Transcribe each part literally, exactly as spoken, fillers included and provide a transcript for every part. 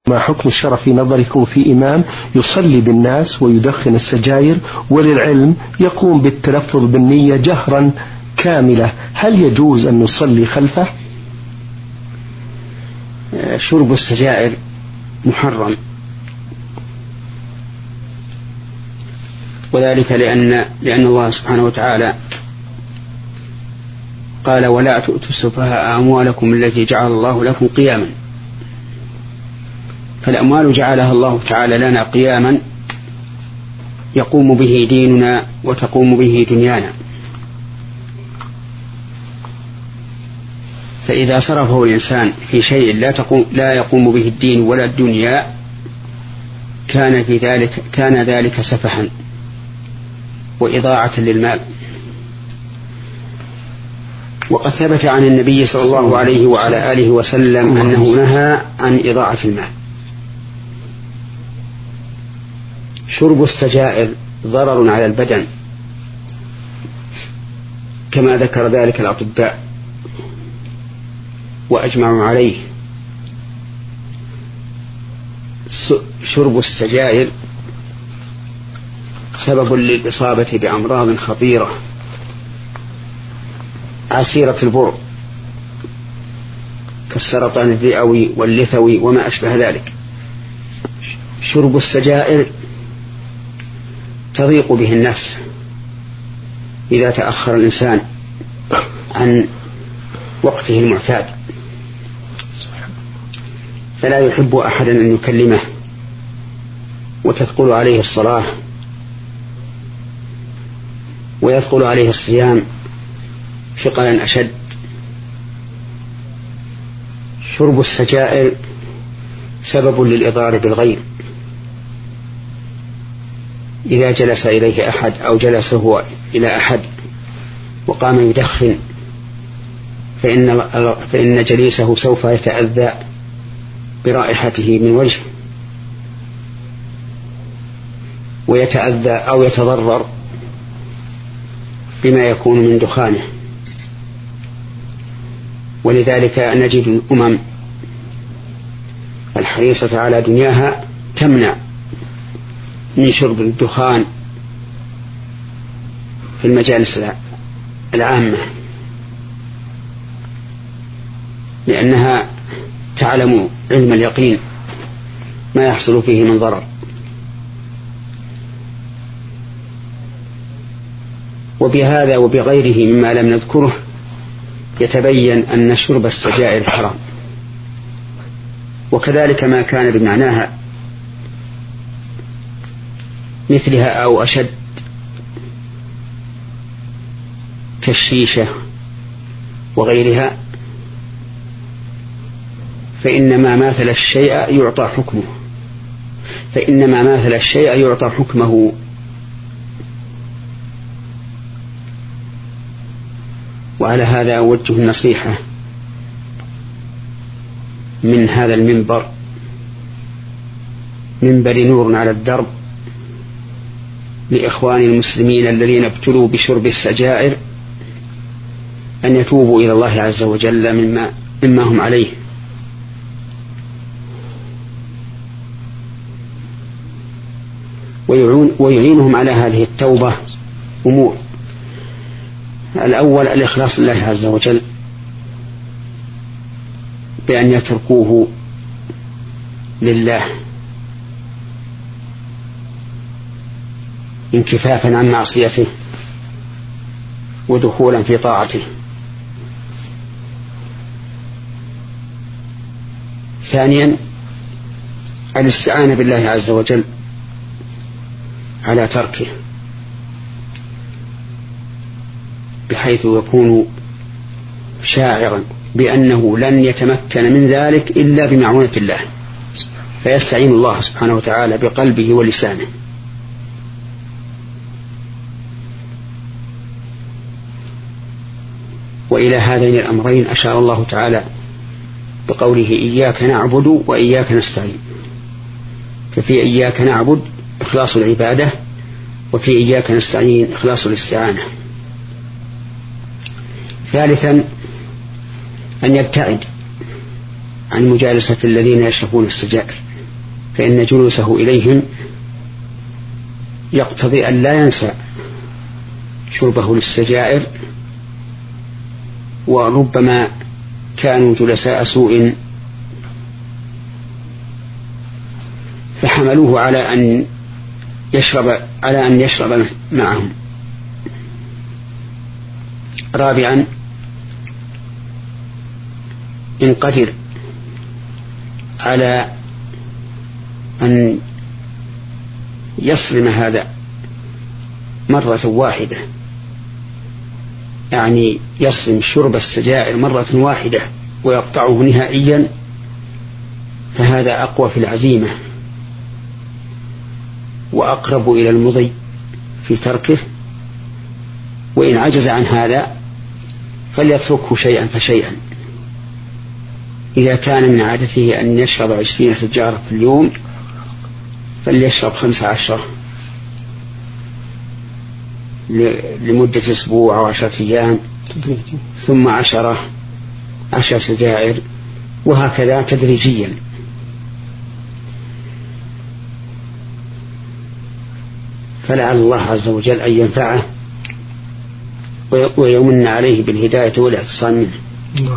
ما حكم الشرع في نظركم في إمام يصلي بالناس ويدخن السجاير وللعلم يقوم بالتلفظ بالنية جهرا كاملة، هل يجوز أن نصلي خلفه؟ شرب السجائر محرم، وذلك لأن لأن الله سبحانه وتعالى قال: ولا تؤتوا السفهاء أموالكم التي جعل الله لكم قياما. فالأموال جعلها الله تعالى لنا قياما يقوم به ديننا وتقوم به دنيانا، فإذا صرفه الإنسان في شيء لا تقوم لا يقوم به الدين ولا الدنيا كان في ذلك كان ذلك سفها وإضاعة للمال. وقد ثبت عن النبي صلى الله عليه وعلى آله وسلم أنه نهى عن إضاعة المال. شرب السجائر ضرر على البدن كما ذكر ذلك الأطباء وأجمعوا عليه. شرب السجائر سبب للإصابة بأمراض خطيرة عسيرة البعد كالسرطان الرئوي واللثوي وما أشبه ذلك. شرب السجائر تضيق به النفس إذا تأخر الإنسان عن وقته المعتاد، فلا يحب أحدا أن يكلمه وتثقل عليه الصلاة ويثقل عليه الصيام ثقلا أشد. شرب السجائر سبب للإضرار بالغير، إذا جلس إليه أحد أو جلس هو إلى أحد وقام يدخن فإن, فإن جليسه سوف يتأذى برائحته من وجهه ويتأذى أو يتضرر بما يكون من دخانه. ولذلك نجد الأمم الحريصة على دنياها تمنع من شرب الدخان في المجالس العامة، لأنها تعلم علم اليقين ما يحصل فيه من ضرر. وبهذا وبغيره مما لم نذكره يتبين أن شرب السجائر حرام، وكذلك ما كان بمعناها مثلها أو أشد كالشيشة وغيرها، فإنما ماثل الشيء يعطى حكمه فإنما ماثل الشيء يعطى حكمه. وعلى هذا أوجه النصيحة من هذا المنبر، منبر نور على الدرب، لإخوان المسلمين الذين ابتلوا بشرب السجائر أن يتوبوا إلى الله عز وجل مما, مما هم عليه، ويعينهم على هذه التوبة أمور. الأول الإخلاص لله عز وجل بأن يتركوه لله انكفافا عن معصيته ودخولا في طاعته. ثانيا الاستعانة بالله عز وجل على تركه، بحيث يكون شاعرا بأنه لن يتمكن من ذلك إلا بمعونة الله، فيستعين الله سبحانه وتعالى بقلبه ولسانه. وإلى هذين الأمرين أشار الله تعالى بقوله: إياك نعبد وإياك نستعين. ففي إياك نعبد إخلاص العبادة، وفي إياك نستعين إخلاص الاستعانة. ثالثا أن يبتعد عن مجالسة الذين يشربون السجائر، فإن جلوسه إليهم يقتضي أن لا ينسى شربه للسجائر، وربما كانوا جلساء سوء فحملوه على أن يشرب على أن يشرب معهم. رابعا، إن قدر على أن يصرم هذا مرة واحدة، يعني يصرم شرب السجائر مرة واحدة ويقطعه نهائيا، فهذا أقوى في العزيمة وأقرب إلى المضي في تركه. وإن عجز عن هذا فليتركه شيئا فشيئا. إذا كان من عادته أن يشرب عشرين سجارة في اليوم فليشرب خمس عشرة لمدة أسبوع أو عشرة أيام، ثم عشرة عشر سجائر، وهكذا تدريجيا. فلعل الله عز وجل أن ينفعه ويمن عليه بالهداية والاعتصام منه.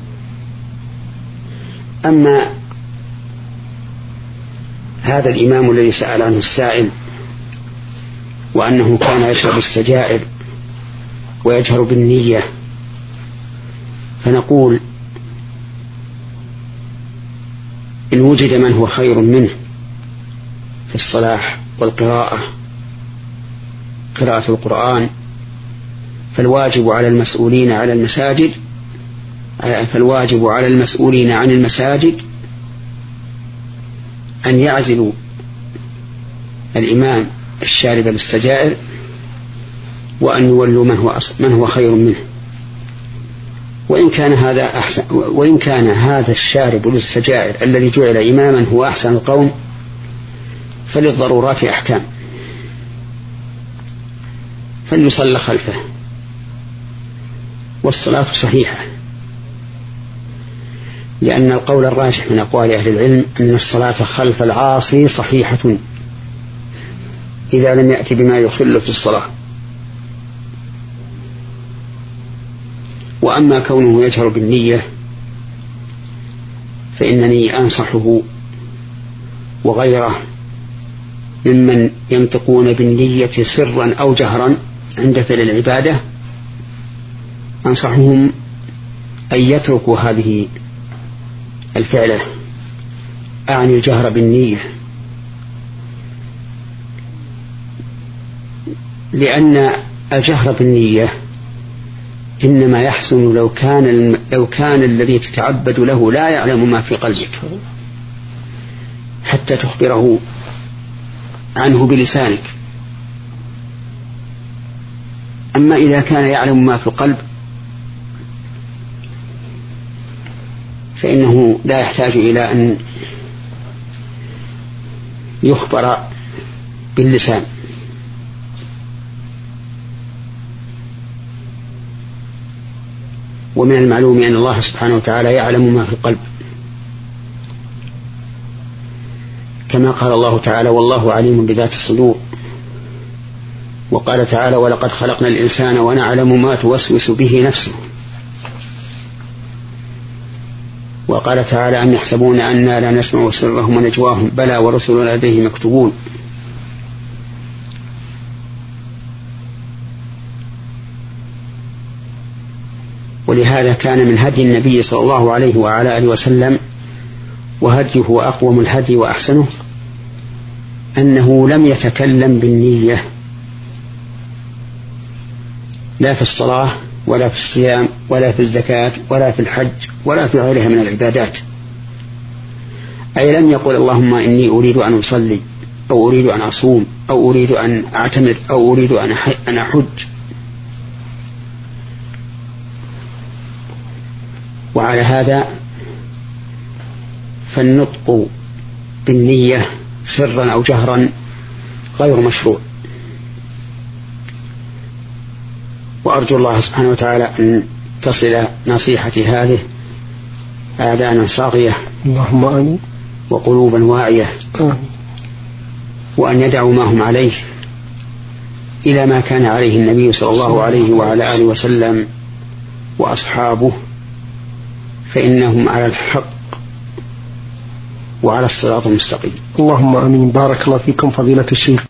أما هذا الإمام الذي سأل عنه السائل وأنه كان يشرب السجائر ويجهر بالنية، فنقول إن وجد من هو خير منه في الصلاح والقراءة، قراءة القرآن، فالواجب على المسؤولين على المساجد فالواجب على المسؤولين عن المساجد أن يعزلوا الإمام الشارب للسجائر وأن يولوا من هو من هو خير منه. وإن كان هذا أحسن وإن كان هذا الشارب للسجائر الذي جعل إماما هو أحسن القوم، فللضرورات أحكام، فليصلى خلفه والصلاة صحيحة، لأن القول الراجح من أقوال أهل العلم أن الصلاة خلف العاصي صحيحة إذا لم يأتي بما يخل في الصلاة. وأما كونه يجهر بالنية فإنني أنصحه وغيره ممن ينطقون بالنية سرا أو جهرا عند فعل العبادة، أنصحهم أن يتركوا هذه الفعلة، أعني الجهر بالنية، لأن الجهر بالنية إنما يحسن لو كان لو كان الذي تتعبد له لا يعلم ما في قلبك حتى تخبره عنه بلسانك. أما إذا كان يعلم ما في القلب فإنه لا يحتاج إلى أن يخبر باللسان. ومن المعلوم أن الله سبحانه وتعالى يعلم ما في القلب، كما قال الله تعالى: والله عليم بذات الصدور. وقال تعالى: ولقد خلقنا الإنسان ونعلم ما توسوس به نفسه. وقال تعالى: أم يحسبون أننا لا نسمع سرهم ونجواهم بلى ورسلنا لديه مكتوبون. ولهذا كان من هدي النبي صلى الله عليه وعلى آله وسلم، وهديه أقوم الهدي وأحسنه، أنه لم يتكلم بالنية لا في الصلاة ولا في الصيام ولا في الزكاة ولا في الحج ولا في غيرها من العبادات. أي لم يقل: اللهم إني أريد أن أصلي، أو أريد أن أصوم، أو أريد أن أعتمر، أو أريد أن أحج. وعلى هذا فالنطق بالنية سرا أو جهرا غير مشروع. وأرجو الله سبحانه وتعالى أن تصل نصيحتي هذه آذانا صاغية، اللهم آمين، وقلوبا واعية، وأن يدعوا ما هم عليه إلى ما كان عليه النبي صلى الله عليه وعلى آله وسلم وأصحابه، فإنهم على الحق وعلى الصراط المستقيم. اللهم آمين. بارك الله فيكم فضيلة الشيخ.